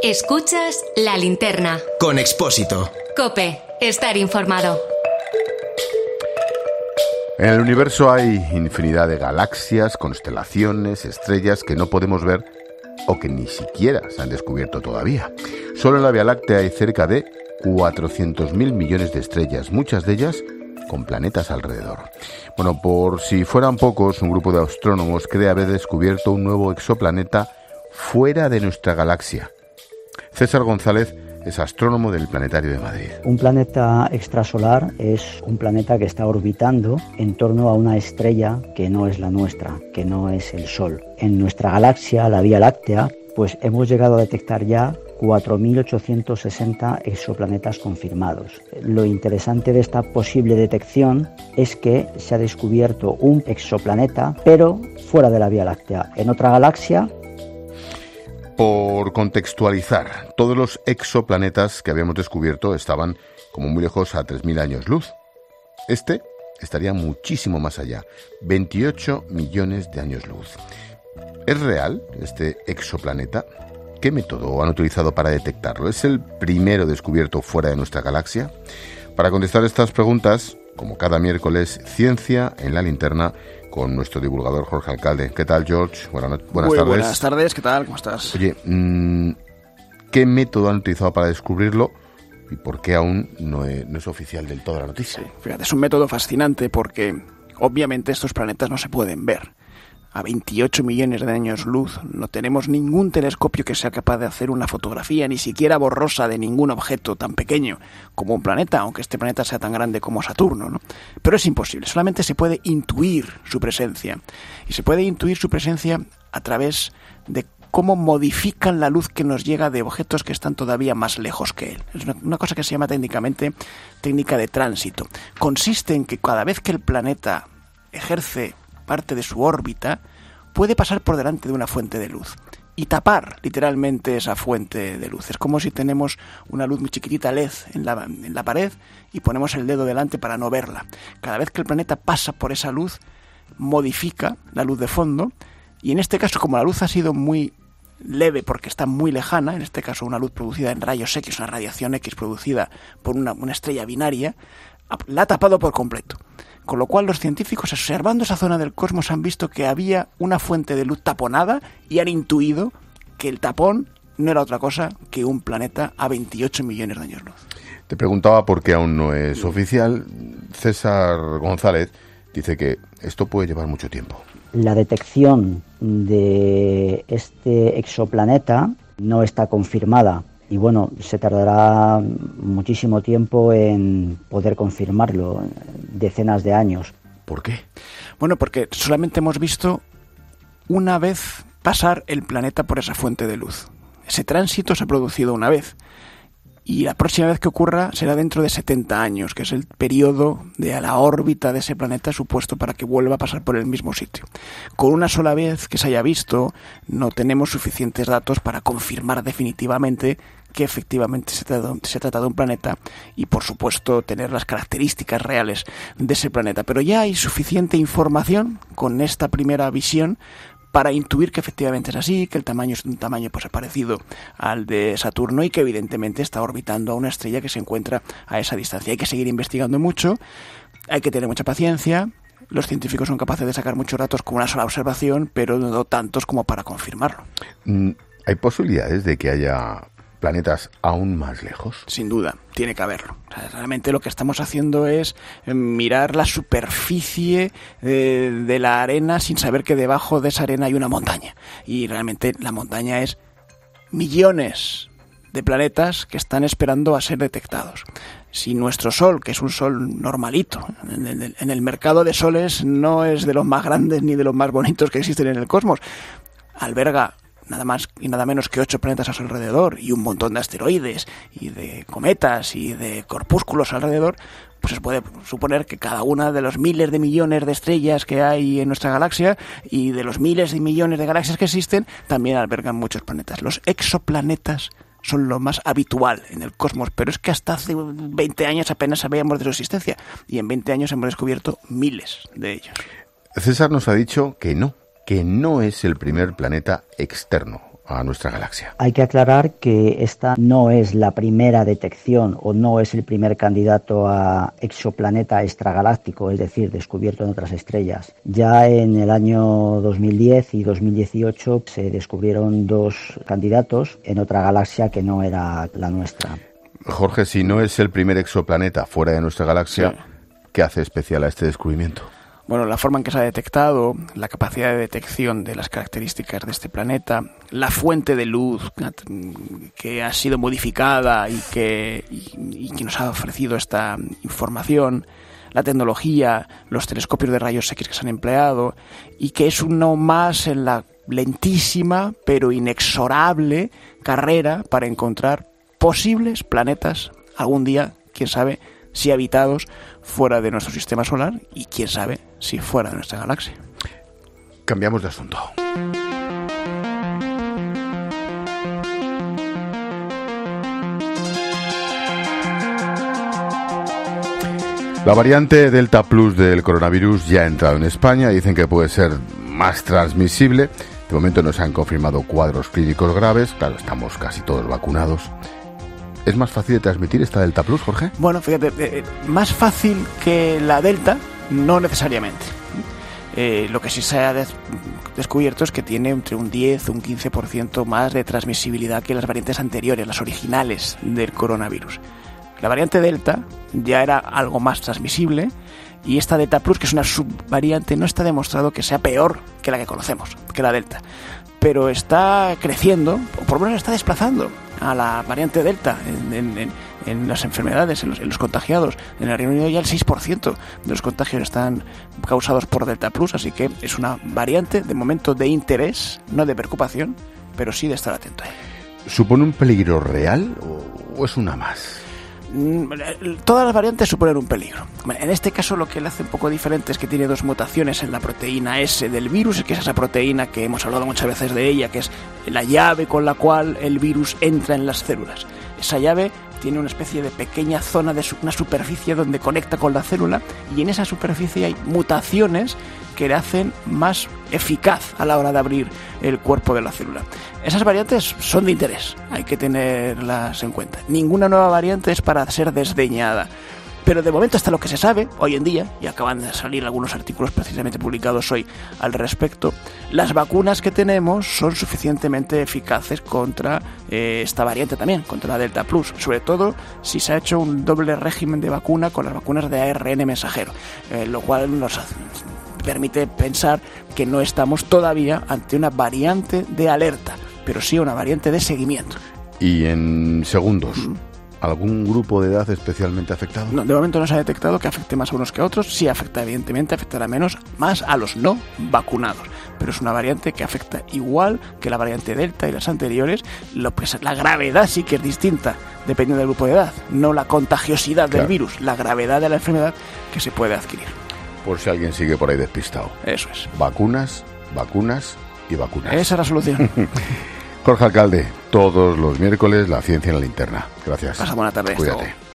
Escuchas La Linterna. Con Expósito. COPE. Estar informado. En el universo hay infinidad de galaxias, constelaciones, estrellas que no podemos ver o que ni siquiera se han descubierto todavía. Solo en la Vía Láctea hay cerca de 400.000 millones de estrellas, muchas de ellas con planetas alrededor. Bueno, por si fueran pocos, un grupo de astrónomos cree haber descubierto un nuevo exoplaneta fuera de nuestra galaxia. César González es astrónomo del Planetario de Madrid. Un planeta extrasolar es un planeta que está orbitando en torno a una estrella que no es la nuestra, que no es el Sol. En nuestra galaxia, la Vía Láctea, pues hemos llegado a detectar ya 4.860 exoplanetas confirmados. Lo interesante de esta posible detección es que se ha descubierto un exoplaneta, pero fuera de la Vía Láctea, en otra galaxia. Por contextualizar, todos los exoplanetas que habíamos descubierto estaban como muy lejos a 3.000 años luz. Este estaría muchísimo más allá, 28 millones de años luz. ¿Es real este exoplaneta? ¿Qué método han utilizado para detectarlo? ¿Es el primero descubierto fuera de nuestra galaxia? Para contestar estas preguntas, como cada miércoles, Ciencia en la Linterna, con nuestro divulgador Jorge Alcalde. ¿Qué tal, George? Buenas tardes. Buenas tardes, ¿qué tal? ¿Cómo estás? Oye, ¿qué método han utilizado para descubrirlo y por qué aún no es oficial del todo la noticia? Sí, fíjate, es un método fascinante porque obviamente estos planetas no se pueden ver. A 28 millones de años luz no tenemos ningún telescopio que sea capaz de hacer una fotografía ni siquiera borrosa de ningún objeto tan pequeño como un planeta, aunque este planeta sea tan grande como Saturno, ¿no? Pero es imposible, solamente se puede intuir su presencia. Y se puede intuir su presencia a través de cómo modifican la luz que nos llega de objetos que están todavía más lejos que él. Es una cosa que se llama técnicamente técnica de tránsito. Consiste en que cada vez que el planeta ejerce parte de su órbita, puede pasar por delante de una fuente de luz y tapar literalmente esa fuente de luz. Es como si tenemos una luz muy chiquitita LED en la pared y ponemos el dedo delante para no verla. Cada vez que el planeta pasa por esa luz, modifica la luz de fondo, y en este caso, como la luz ha sido muy leve porque está muy lejana, en este caso una luz producida en rayos X, una radiación X producida por una estrella binaria, la ha tapado por completo. Con lo cual los científicos, observando esa zona del cosmos, han visto que había una fuente de luz taponada y han intuido que el tapón no era otra cosa que un planeta a 28 millones de años luz. Te preguntaba por qué aún no es oficial. César González dice que esto puede llevar mucho tiempo. La detección de este exoplaneta no está confirmada. Y bueno, se tardará muchísimo tiempo en poder confirmarlo, decenas de años. ¿Por qué? Bueno, porque solamente hemos visto una vez pasar el planeta por esa fuente de luz. Ese tránsito se ha producido una vez. Y la próxima vez que ocurra será dentro de 70 años, que es el periodo de la órbita de ese planeta supuesto para que vuelva a pasar por el mismo sitio. Con una sola vez que se haya visto, no tenemos suficientes datos para confirmar definitivamente que efectivamente se trata de un planeta y, por supuesto, tener las características reales de ese planeta. Pero ya hay suficiente información con esta primera visión para intuir que efectivamente es así, que el tamaño es un tamaño pues parecido al de Saturno y que evidentemente está orbitando a una estrella que se encuentra a esa distancia. Hay que seguir investigando mucho, hay que tener mucha paciencia. Los científicos son capaces de sacar muchos datos con una sola observación, pero no tantos como para confirmarlo. ¿Hay posibilidades de que haya planetas aún más lejos? Sin duda, tiene que haberlo. O sea, realmente lo que estamos haciendo es mirar la superficie de la arena sin saber que debajo de esa arena hay una montaña. Y realmente la montaña es millones de planetas que están esperando a ser detectados. Si nuestro Sol, que es un Sol normalito, en el mercado de soles no es de los más grandes ni de los más bonitos que existen en el cosmos, alberga nada más y nada menos que 8 planetas a su alrededor y un montón de asteroides y de cometas y de corpúsculos alrededor, pues se puede suponer que cada una de los miles de millones de estrellas que hay en nuestra galaxia y de los miles de millones de galaxias que existen también albergan muchos planetas. Los exoplanetas son lo más habitual en el cosmos, pero es que hasta hace 20 años apenas sabíamos de su existencia y en 20 años hemos descubierto miles de ellos. César nos ha dicho que no es el primer planeta externo a nuestra galaxia. Hay que aclarar que esta no es la primera detección o no es el primer candidato a exoplaneta extragaláctico, es decir, descubierto en otras estrellas. Ya en el año 2010 y 2018 se descubrieron 2 candidatos en otra galaxia que no era la nuestra. Jorge, si no es el primer exoplaneta fuera de nuestra galaxia, sí, ¿qué hace especial a este descubrimiento? Bueno, la forma en que se ha detectado, la capacidad de detección de las características de este planeta, la fuente de luz que ha sido modificada y que nos ha ofrecido esta información, la tecnología, los telescopios de rayos X que se han empleado y que es uno más en la lentísima pero inexorable carrera para encontrar posibles planetas algún día, quién sabe, si habitados fuera de nuestro sistema solar y quién sabe si fuera de nuestra galaxia. Cambiamos de asunto. La variante Delta Plus del coronavirus ya ha entrado en España. Dicen que puede ser más transmisible. De momento no se han confirmado cuadros clínicos graves. Claro, estamos casi todos vacunados. ¿Es más fácil de transmitir esta Delta Plus, Jorge? Bueno, fíjate, más fácil que la Delta, no necesariamente. Lo que sí se ha descubierto es que tiene entre un 10 o un 15% más de transmisibilidad que las variantes anteriores, las originales del coronavirus. La variante Delta ya era algo más transmisible y esta Delta Plus, que es una subvariante, no está demostrado que sea peor que la que conocemos, que la Delta. Pero está creciendo, o por lo menos está desplazando a la variante Delta en las enfermedades, en los contagiados. En el Reino Unido ya el 6% de los contagios están causados por Delta Plus, así que es una variante de momento de interés, no de preocupación, pero sí de estar atento a ella. ¿Supone un peligro real o es una más? Todas las variantes suponen un peligro. En este caso lo que le hace un poco diferente es que tiene 2 mutaciones en la proteína S del virus, que es esa proteína que hemos hablado muchas veces de ella, que es la llave con la cual el virus entra en las células. Esa llave tiene una especie de pequeña zona de una superficie donde conecta con la célula y en esa superficie hay mutaciones que le hacen más eficaz a la hora de abrir el cuerpo de la célula. Esas variantes son de interés, hay que tenerlas en cuenta. Ninguna nueva variante es para ser desdeñada. Pero de momento, hasta lo que se sabe hoy en día, y acaban de salir algunos artículos precisamente publicados hoy al respecto, las vacunas que tenemos son suficientemente eficaces contra esta variante también, contra la Delta Plus, sobre todo si se ha hecho un doble régimen de vacuna con las vacunas de ARN mensajero, lo cual nos permite pensar que no estamos todavía ante una variante de alerta, pero sí una variante de seguimiento. Y en segundos, ¿algún grupo de edad especialmente afectado? No, de momento no se ha detectado que afecte más a unos que a otros. Sí afecta, evidentemente, afectará más a los no vacunados. Pero es una variante que afecta igual que la variante Delta y las anteriores. La gravedad sí que es distinta, dependiendo del grupo de edad. No la contagiosidad del virus, la gravedad de la enfermedad que se puede adquirir. Por si alguien sigue por ahí despistado. Eso es. Vacunas, vacunas y vacunas. Esa es la solución. Jorge Alcalde, todos los miércoles La Ciencia en la Linterna. Gracias. Pasa buena tarde. Cuídate.